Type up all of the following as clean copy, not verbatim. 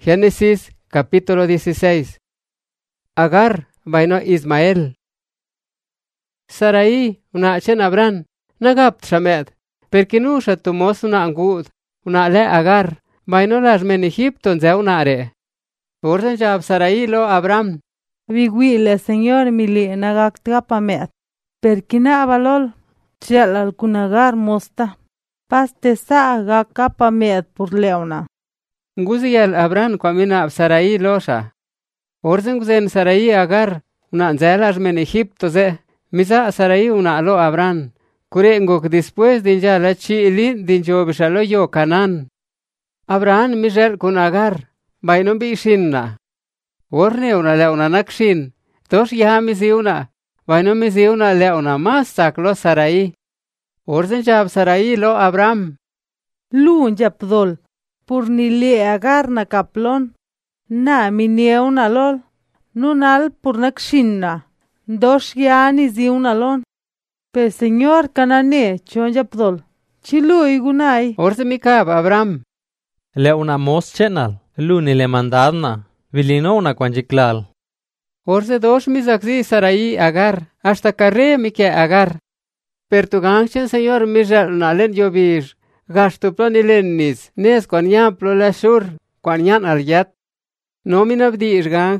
Génesis capítulo 16. Agar vaino Ismael. Sarai una chen Abran nagap tramed. Perkinusha tumos una angud. Una le Agar vaino las men Egipto nze una re. Urden jab Sarai lo Abram. Vigwile Señor mili nagaktrapamet. Perkina valol. Chelal kunagar mosta. Paste sa agakapamet por leona. Nguziel Abram kwamina Sarai losha. Urden guzen Sarai Agar una nze las men Egipto ze. Misa Sarai una lo Abram. Kure ngok después dinja la chili dinjo bishalo yo Canaan. Abraham Miguel kun Agar. Vaino bishinna. Orne una leona nakshin. Dos ya misiuna. Vaino misiuna leona mas saklo Sarai. Orzen jab Sarai lo Abram. Lun japdol. Purnili Agar na kaplon. Na minieuna lol. Nunal purnakshinna. Dos ya ni ziuna lon. Pe Señor Canane chon japdol. Chilu igunai. Orzen mikab Abram. Leuna mos chenal. Luni le mandadna. Vilino una kwanjiklal. Orze dos misakzi Sarai Agar. Hasta carre mike Agar. Pertuganchen Señor Miguel nalen yobir. Gasto planilenis. Nes kwanyan plolashur. Kwanyan alyat. Nomina bdi irgang.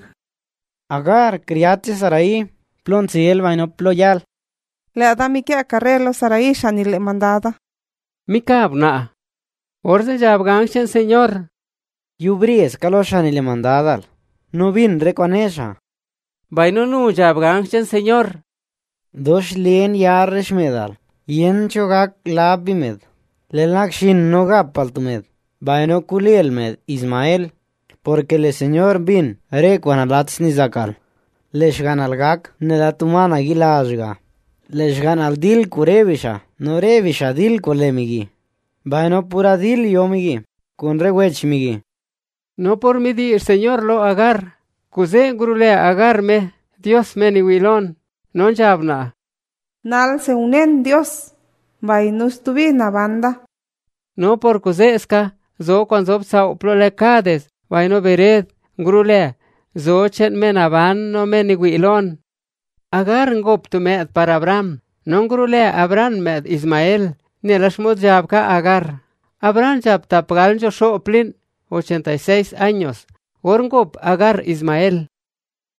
Agar criate Sarai. Plon siel vaino ployal. Le adamike a carrelo Sarai shani le mandada. Mikab na. Orze jabganchen Señor. Yubries kaloshani le mandadal. No vin reconesha. Vaino nu jabganchen Señor. Dos lien yarresh medal. Yen chogak labimed. Lelnak shin no gapaltumed. Vaino kuliel med Ismael. Porque le Señor bin requanalats ni zakal. Leshgan algak nedatumana gilazga. Leshgan al dil kurevisha. No revisha dil kolemigi. Vaino pura dil yomigi. Kun rewechmigi. No por mi dir Señor lo Agar. Kuze gurule Agar me. Dios me ni wilon. Non jabna. Nal se unen Dios. Vainus tuvi na banda. No por kuzeska. Zo kwan zob sa uplolekades. Vaino bered. Gurule. Zo chen men aban no me ni wilon. Agar ngop tu med para Abram. Non gurule Abram med Ismael. Nelashmod jabka Agar. Abram jab tapgal jo shoplin. 86 años. Orngop Agar Ismael.